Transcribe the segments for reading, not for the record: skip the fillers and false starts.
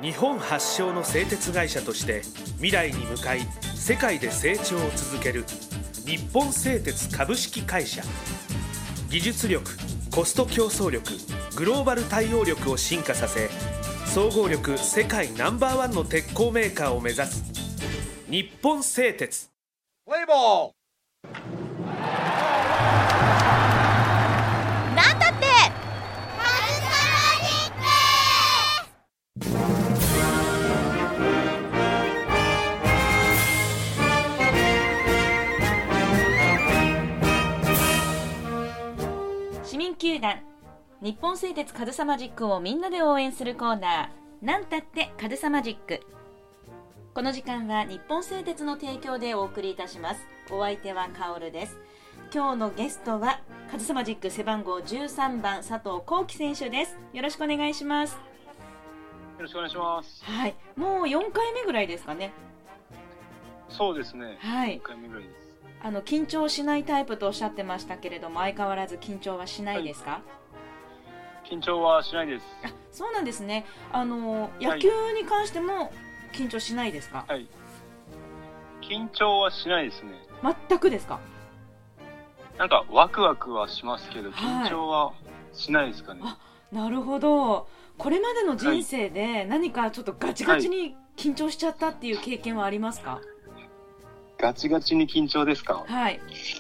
日本発祥の製鉄会社として未来に向かい世界で成長を続ける日本製鉄株式会社。技術力、コスト競争力、グローバル対応力を進化させ、総合力世界No.1の鉄鋼メーカーを目指す日本製鉄。 プレイボール。 なんだって市民球団日本製鉄カズサマジックをみんなで応援するコーナー、なんたってカズサマジック。この時間は日本製鉄の提供でお送りいたします。お相手はカオルです。今日のゲストはカズサマジック背番号13番佐藤幸輝選手です。よろしくお願いします。 よろしくお願いします。 はい、もう4回目ぐらいですかね。 そうですね、 はい、 4回目ぐらいです。 緊張しないタイプとおっしゃってましたけれども、相変わらず緊張はしないですか？ はい、緊張はしないです。 あ、そうなんですね。野球に関しても緊張しないですか？ はい、緊張はしないですね。 全くですか？ なんかワクワクはしますけど、緊張はしないですかね。 あ、なるほど。これまでの人生で何かちょっとガチガチに緊張しちゃったっていう経験はありますか？ ガチガチに緊張ですか？ はい。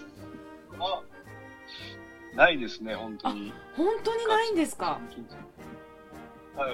ないですね、本当に。 本当にないんですか？ はい、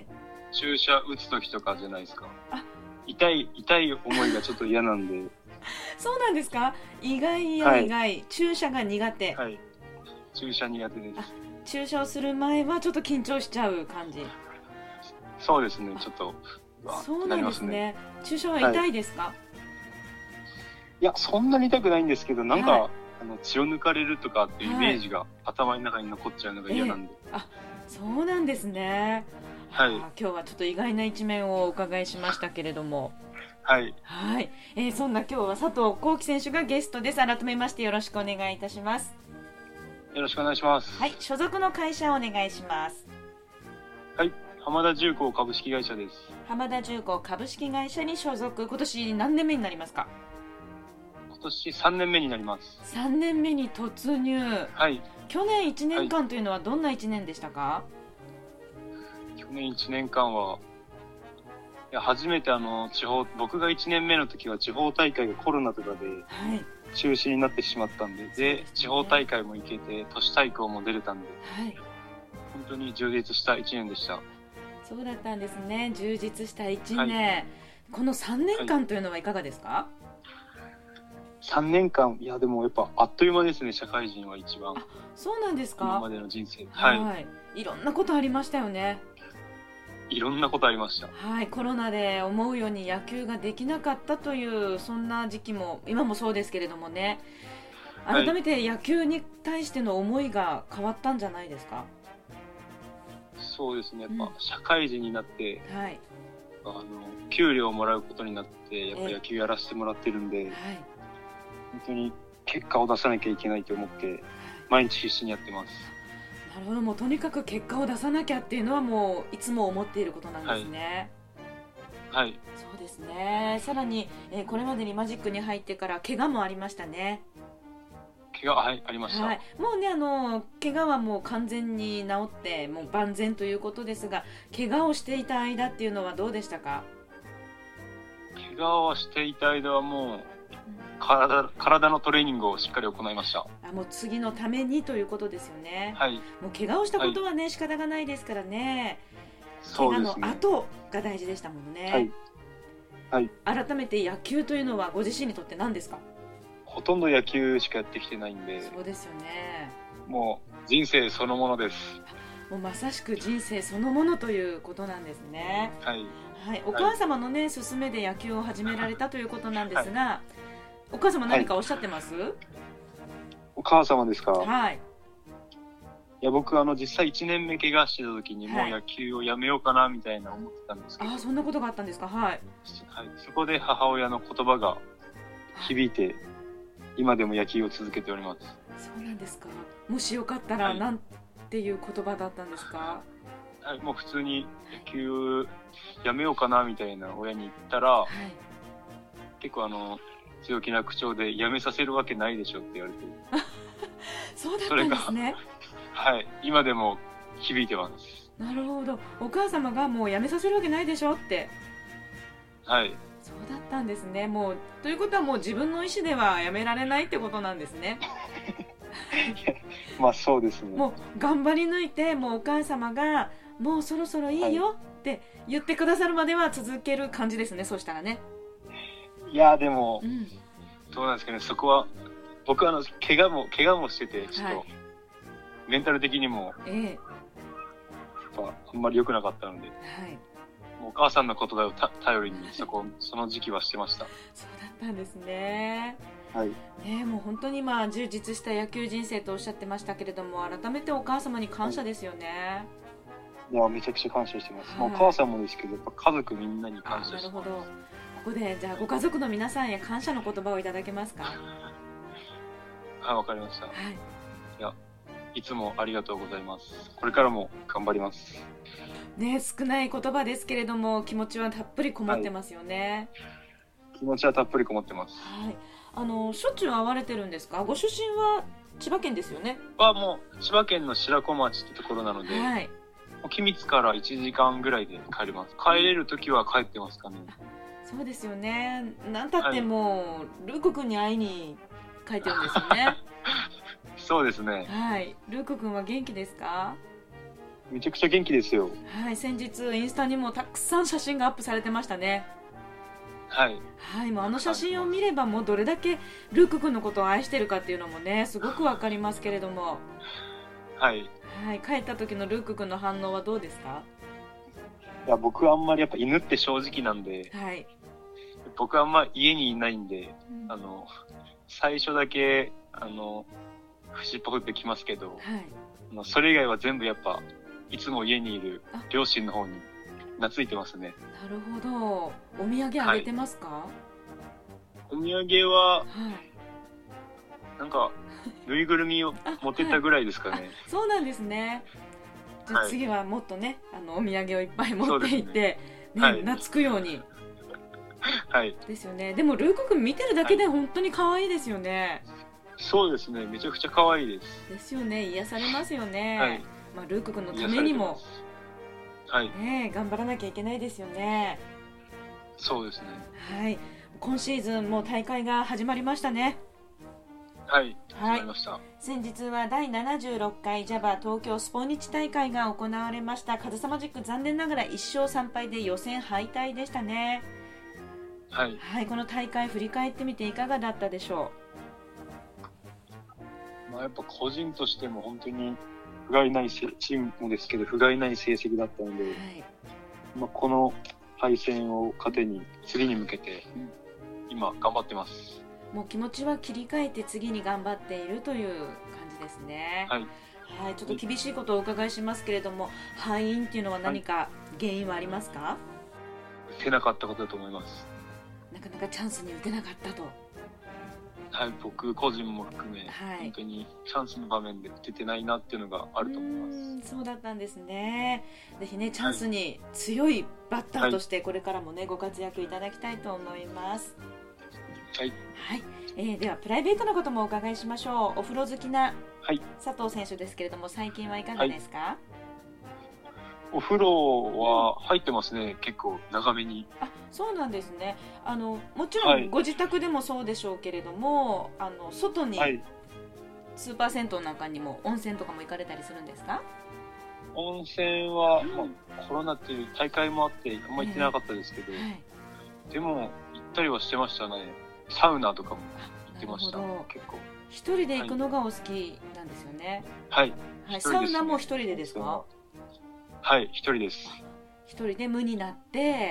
注射打つ時とかじゃないですか。痛い思いがちょっと嫌なんで。 そうなんですか？意外や意外、はい、注射が苦手。 はい、注射苦手です。 注射をする前はちょっと緊張しちゃう感じ。 そうですね、ちょっと。 そうなんですね。注射は痛いですか？ いや、そんなに痛くないんですけど、なんか、血を抜かれるとかっていうイメージが頭の中に残っちゃうのが嫌なんで。 あ、そうなんですね。はい。今日はちょっと意外な一面をお伺いしましたけれども。 はい。 はい。そんな今日は佐藤幸輝選手がゲストです。改めましてよろしくお願いいたします。 よろしくお願いします。 はい。所属の会社をお願いします。 はい。浜田重工株式会社です。 浜田重工株式会社に所属。今年何年目になりますか？ 今年3年目になります。 3年目に突入。 はい。 去年1年間というのはどんな1年でしたか？ 去年1年間は、いや、初めて僕が1年目の時は地方大会がコロナとかで中止になってしまったんで、で、地方大会も行けて、都市対抗も出れたんで、はい、本当に充実した1年でした。 そうだったんですね。充実した1年。はい、この3年間というのはいかがですか？はい、 3年間、いやでもやっぱあっという間ですね、社会人は一番。 あ、そうなんですか？ 今までの人生。はい。 はい、いろんなことありましたよね。 いろんなことありました。 はい、コロナで思うように野球ができなかったというそんな時期も今もそうですけれどもね。改めて野球に対しての思いが変わったんじゃないですか？ そうですね。やっぱ社会人になって、 はい、 給料をもらうことになってやっぱ野球やらせてもらってるんで、はい、本当に結果を出さなきゃいけないと思って毎日必死にやってます。 なるほど。もうとにかく結果を出さなきゃっていうのはもういつも思っていることなんですね。 はい、はい、 そうですね。さらに、これまでにマジックに入ってから怪我もありましたね。 怪我、はい、ありました。はい、 もうね、怪我はもう完全に治ってもう万全ということですが、怪我をしていた間っていうのはどうでしたか？ 怪我をしていた間はもう体のトレーニングをしっかり行いました。 もう次のためにということですよね。 はい。 もう怪我をしたことはね、仕方がないですからね。 そうですね。 怪我の後が大事でしたもんね。 はい。はい。 改めて野球というのはご自身にとって何ですか？ ほとんど野球しかやってきてないんで。 そうですよね。 もう人生そのものです。 もうまさしく人生そのものということなんですね。 はい。 はい。お母様のね、勧めで野球を始められたということなんですが、はい、お母様何かおっしゃってます？はい、 お母様ですか？ はい。 いや、僕実際1年目怪我してた時にもう野球をやめようかなみたいな思ってたんですけど。 あ、そんなことがあったんですか？はい。 はい。そこで母親の言葉が響いて、今でも野球を続けております。 そうなんですか？もしよかったら、なんていう言葉だったんですか？ もう普通に野球やめようかなみたいな親に言ったら、はい、結構強気な口調でやめさせるわけないでしょって言われてそうだったんですね。 はい、今でも響いてます。 なるほど。お母様がもうやめさせるわけないでしょって。 はい。 そうだったんですね。もうということはもう自分の意思ではやめられないってことなんですね。 まあそうですね。 もう頑張り抜いて、もうお母様がもうそろそろいいよって言ってくださるまでは続ける感じですね。そうしたらね。 いやでも、どうなんですかね。そこは僕は怪我もしてて、ちょっと、メンタル的にも、やっぱあんまり良くなかったので、もうお母さんの言葉を頼りにその時期はしてました。 そうだったんですね。 はい。 もう本当に充実した野球人生とおっしゃってましたけれども、改めてお母様に感謝ですよね。 いや、めちゃくちゃ感謝してます。お母さんもですけど、やっぱ家族みんなに感謝してます。 なるほど。ここでじゃあご家族の皆さんへ感謝の言葉をいただけますか？ はい、わかりました。いつもありがとうございます。これからも頑張ります。 ね、少ない言葉ですけれども、気持ちはたっぷりこもってますよね。 気持ちはたっぷりこもってます。 はい。しょっちゅう会われてるんですか？ご出身は千葉県ですよね。 もう千葉県の白子町ってところなので、君津から1時間ぐらいで帰れます。帰れるときは帰ってますかね。 そうですよね。なんたっても、ルーク君に会いに帰ってるんですよね。 そうですね。 はい。ルーク君は元気ですか？ めちゃくちゃ元気ですよ。 はい。先日インスタにもたくさん写真がアップされてましたね。 はい。 はい。もう写真を見ればもうどれだけルーク君のことを愛してるかっていうのもね、すごくわかりますけれども。 はい。 はい。帰った時のルーク君の反応はどうですか？ いや、僕はあんまりやっぱ犬って正直なんで、 はい。 僕はあんま家にいないんで、最初だけ節っぽくってきますけど、それ以外は全部やっぱいつも家にいる両親の方に懐いてますね。 なるほど。お土産あげてますか？ お土産は、なんかぬいぐるみを持ってったぐらいですかね。 そうなんですね。じゃあ次はもっとね、お土産をいっぱい持っていって懐くように。 はい。 ですよね。でもルーク君見てるだけで本当に可愛いですよね。 そうですね。めちゃくちゃ可愛いです。 ですよね。癒されますよね。 はい。 ルーク君のためにも、 はい。 頑張らなきゃいけないですよね。 そうですね。 はい。今シーズンもう大会が始まりましたね。 はい。始まりました。 先日は第76回 JAVA 東京スポニチ大会が行われました。カズサマジック残念ながら1勝3敗で予選敗退でしたね。 はい。 はい。この大会振り返ってみていかがだったでしょう？やっぱ個人としても本当に不甲斐ないチームもですけど不甲斐ない成績だったので、この敗戦を糧に次に向けて今頑張ってます。 もう気持ちは切り替えて次に頑張っているという感じですね。 はい。 はい。ちょっと厳しいことをお伺いしますけれども、敗因っていうのは何か原因はありますか？ 打てなかったことだと思います。 なかなかチャンスに打てなかったと。 はい、僕個人も含め、本当にチャンスの場面で打ててないなっていうのがあると思います。 そうだったんですね。ぜひね、チャンスに強いバッターとしてこれからもね、ご活躍いただきたいと思います。 はい。 はい。ではプライベートのこともお伺いしましょう。お風呂好きな佐藤選手ですけれども、最近はいかがですか？ お風呂は入ってますね。結構長めに。 そうなんですね。もちろんご自宅でもそうでしょうけれども、外にスーパー銭湯なんかにも温泉とかも行かれたりするんですか？ 温泉は、コロナっていう大会もあってあんま行ってなかったですけど、でも行ったりはしてましたね。サウナとかも行ってました。結構。 一人で行くのがお好きなんですよね。 はい。 サウナも一人でですか？ はい、一人です。 一人で無になって。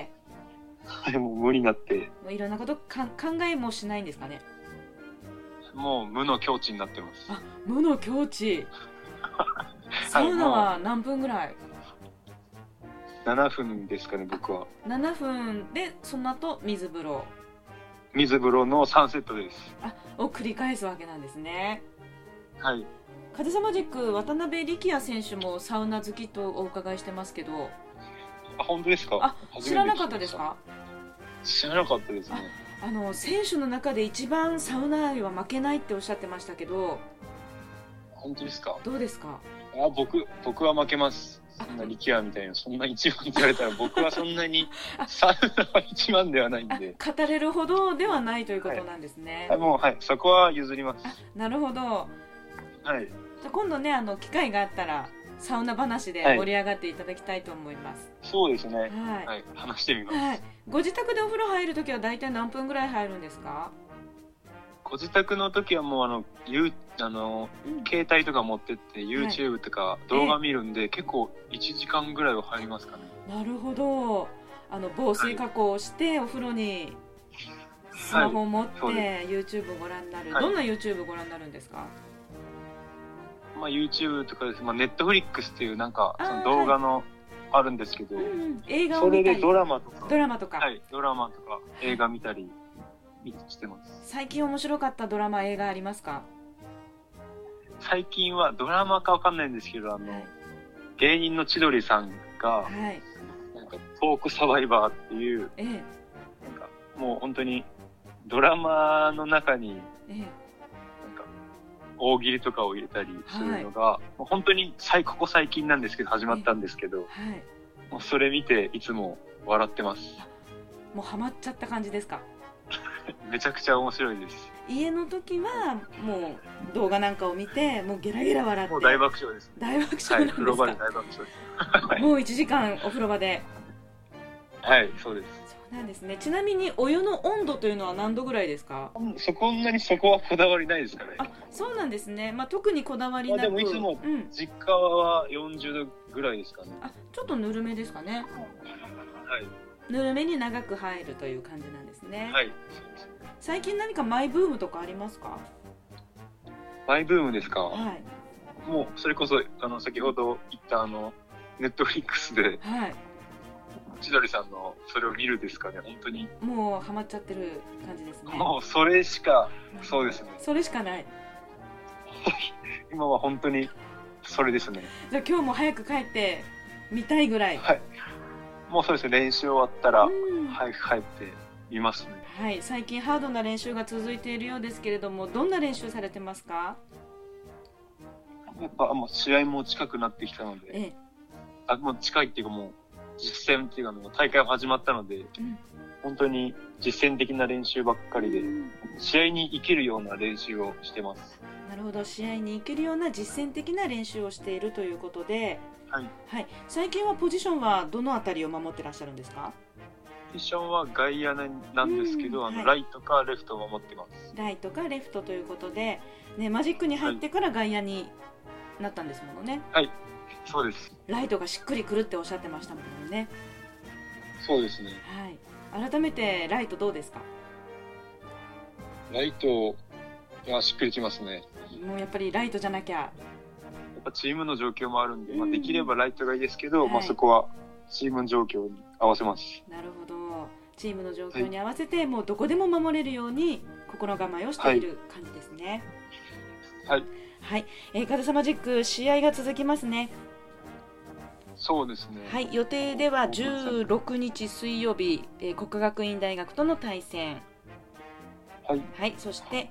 もう無になって。 もういろんなこと考えもしないんですかね。 もう無の境地になってます。 無の境地。サウナは何分ぐらい ？7分ですかね、僕は。 7分で、その後水風呂。 水風呂の3セットです。 を繰り返すわけなんですね。 はい。 カズサマジック、渡辺力也選手もサウナ好きとお伺いしてますけど。 あ、本当ですか？ あ、知らなかったですか？ 知らなかったですね。 選手の中で一番サウナ愛は負けないっておっしゃってましたけど。 本当ですか？ どうですか？ 僕は負けます。そんな力也みたいな、そんな一番って言われたら僕はそんなにサウナは一番ではないんで。 語れるほどではないということなんですね。 もう、そこは譲ります。 なるほど。 はい。 じゃ今度ね、機会があったらサウナ話で盛り上がっていただきたいと思います。 そうですね。 はい。 話してみます。 ご自宅でお風呂入るときは大体何分ぐらい入るんですか？ ご自宅の時はもう携帯とか持ってって YouTube とか動画見るんで、結構1時間ぐらいは入りますかね。 なるほど。防水加工をしてお風呂にスマホを持って YouTube をご覧になる。どんな YouTube ご覧になるんですか ？YouTube とかです。Netflix っていうその動画のあるんですけど、 映画を見たり、 それでドラマとかドラマとか映画見たりしてます。 最近面白かったドラマ映画ありますか？ 最近はドラマかわかんないんですけど、芸人の千鳥さんが、トークサバイバーっていう、もう本当にドラマの中に、大喜利とかを入れたりするのが、もう本当にここ最近なんですけど始まったんですけど、もうそれ見ていつも笑ってます。 もうハマっちゃった感じですか？ めちゃくちゃ面白いです。 家の時はもう動画なんかを見てもうゲラゲラ笑って、 もう大爆笑です。 大爆笑なんですか？ 風呂場で大爆笑です。 もう1時間お風呂場で。 はい、そうです。 そうなんですね。ちなみにお湯の温度というのは何度ぐらいですか？ そこはこだわりないですかね。 あ、そうなんですね。特にこだわりなく。 でもいつも実家は40度ぐらいですかね。 ちょっとぬるめですかね。 はい。 ぬるめに長く入るという感じなんですね。 はい。 最近何かマイブームとかありますか？ マイブームですか？ はい。 もうそれこそ先ほど言ったネットフリックスで、千鳥さんのそれを見るですかね。本当にもうハマっちゃってる感じですね。 もうそれしか、そうですね。 それしかない。 今は本当にそれですね。 じゃあ今日も早く帰って見たいぐらい。 はい。もうそうですね。練習終わったら早く帰って見ますね。 はい。最近ハードな練習が続いているようですけれども、どんな練習されてますか？ やっぱもう試合も近くなってきたので、もう近いっていうかもう実践っていうか大会も始まったので、本当に実践的な練習ばっかりで、試合に生きるような練習をしてます。 なるほど。試合に生きるような実践的な練習をしているということで、はい。最近はポジションはどのあたりを守ってらっしゃるんですか？ ポジションは外野なんですけど、ライトかレフトを守ってます。 ライトかレフトということで、マジックに入ってから外野になったんですものね。 はい、そうです。 ライトがしっくりくるっておっしゃってましたものね。 そうですね。 はい。改めてライトどうですか？ ライトはしっくりきますね。 もうやっぱりライトじゃなきゃ。やっぱチームの状況もあるんで、できればライトがいいですけど、そこはチームの状況に合わせます。 なるほど。チームの状況に合わせて、もうどこでも守れるように心構えをしている感じですね。 はい。 はい。カズサマジック試合が続きますね。 そうですね。 はい。予定では16日水曜日、國學院大學との対戦。 はい。 はい。そして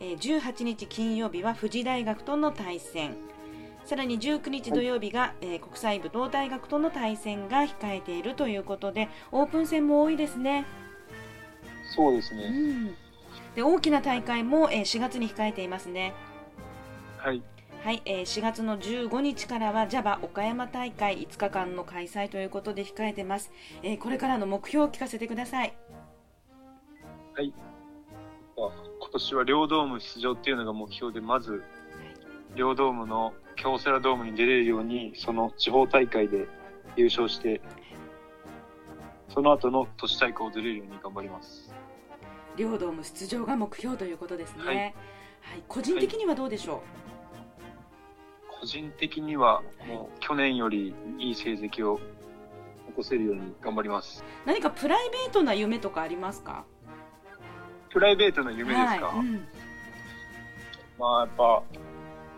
18日金曜日は富士大学との対戦。さらに19日土曜日が、国際武道大学との対戦が控えているということで、オープン戦も多いですね。 そうですね。 で、大きな大会も、4月に控えていますね。 はい。 はい、4月の15日からは JAVA 岡山大会5日間の開催ということで控えてます。これからの目標を聞かせてください。 はい。今年は両ドーム出場っていうのが目標で、まず両ドームの京セラドームに出れるように、その地方大会で優勝して、その後の都市大会を出れるように頑張ります。 両ドーム出場が目標ということですね。はい。個人的にはどうでしょう？ 個人的にはもう去年よりいい成績を残せるように頑張ります。 何かプライベートな夢とかありますか？ プライベートな夢ですか？やっぱ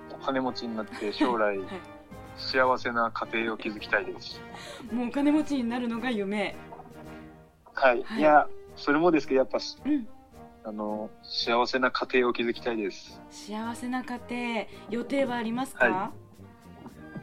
お金持ちになって将来、幸せな家庭を築きたいです。 もうお金持ちになるのが夢。 はい。いや、それもですけど、やっぱ、 うん、 幸せな家庭を築きたいです。 幸せな家庭、予定はありますか？ はい、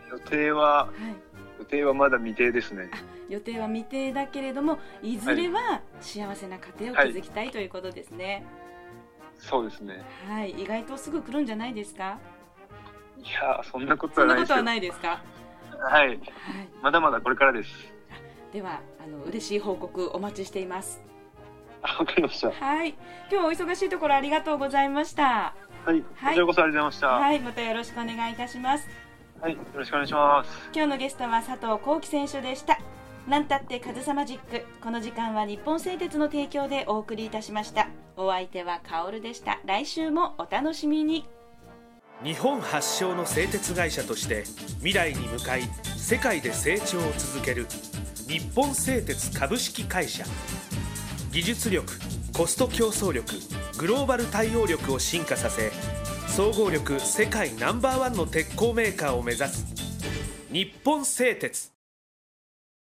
予定はまだ未定ですね。 予定は未定だけれども、いずれは幸せな家庭を築きたい、ということですね。 そうですね。 はい、意外とすぐ来るんじゃないですか？ いや、そんなことはないです。 そんなことはないですか？ はい。まだまだこれからです。 では、嬉しい報告お待ちしています。 わかりました。 はい。今日はお忙しいところありがとうございました。 はい。こちらこそありがとうございました。 はい。またよろしくお願いいたします。 はい。よろしくお願いします。 今日のゲストは佐藤幸輝選手でした。なんたってカズサマジック。この時間は日本製鉄の提供でお送りいたしました。お相手はカオルでした。来週もお楽しみに。 日本発祥の製鉄会社として未来に向かい世界で成長を続ける日本製鉄株式会社。技術力、コスト競争力、グローバル対応力を進化させ、総合力世界ナンバーワンの鉄鋼メーカーを目指す日本製鉄。